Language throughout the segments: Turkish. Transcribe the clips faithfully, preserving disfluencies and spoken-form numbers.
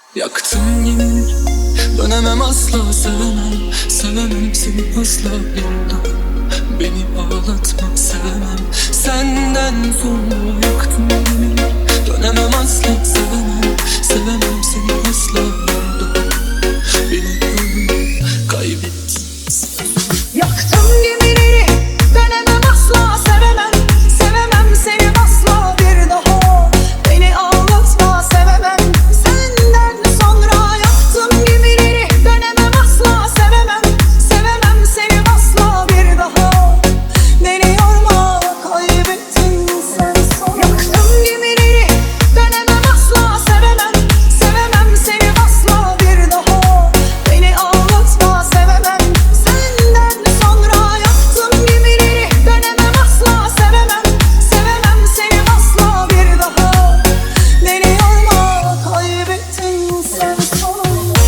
Yaktın yemin, dönemem asla, sevemem. Sevemem seni asla bir daha. Beni ağlatma, sevemem. Senden sonra yaktın yemin, dönemem asla, sevemem. Sevemem seni asla bir daha. Beni öldür, kaybettin. Yaktım gemileri, dönemem asla, sevemem. Sevemem seni asla bir daha. Beni ağlatma, sevemem. Senden sonra yaktım gemileri, dönemem asla, sevemem. Sevemem seni asla bir daha. Beni yorma, kaybettin sen son. Yaktım gemileri, dönemem asla, sevemem. Sevemem seni asla bir daha. Beni ağlatma, sevemem. Senden sonra yaktım gemileri, dönemem asla, sevemem. Sevemem seni asla bir daha. Beni yorma, kaybettin sen son.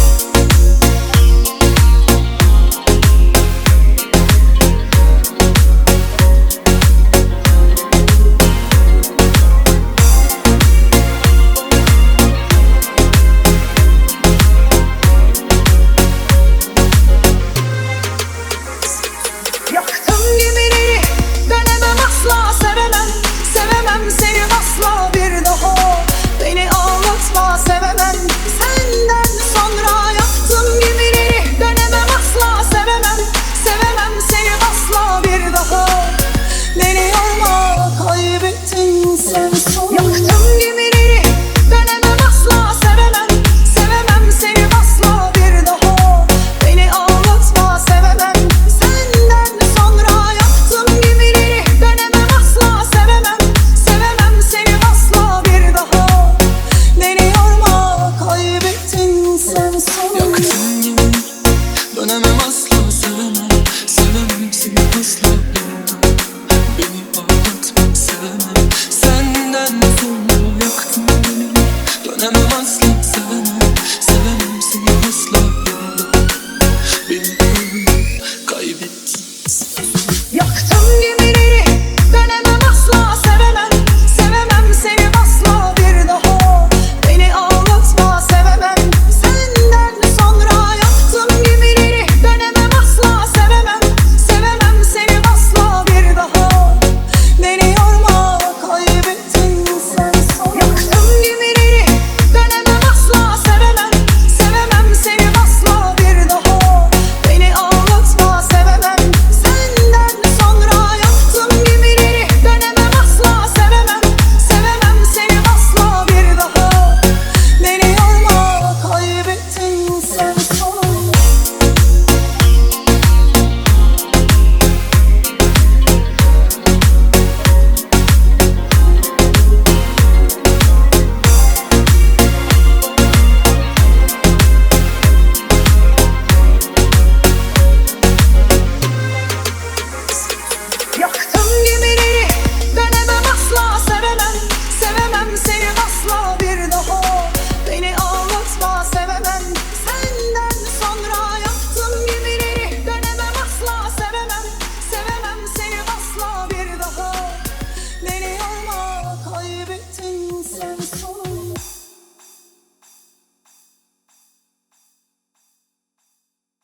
Yaktım gemileri, dönemem asla, sevemem. Sevemem seni asla bir daha. Beni ağlatma, sevemem. Senden sonra yaktım gemileri, dönemem asla, sevemem. Sevemem seni asla bir daha. Beni yorma, kaybettin sen son. Yaktım gemileri, dönemem asla, sevemem. Sevemem seni asla bir daha. Beni ağlatma, sevemem. Senden sonra yaktım gemileri, dönemem asla, sevemem. Sevemem seni asla bir daha. Beni yorma, kaybettin sen son. Yaktın yemin, dönemem asla, sevemem. Sevemem seni asla bir daha. Beni ağlatma, sevemem. Senden sonra yaktın yemin, dönemem asla.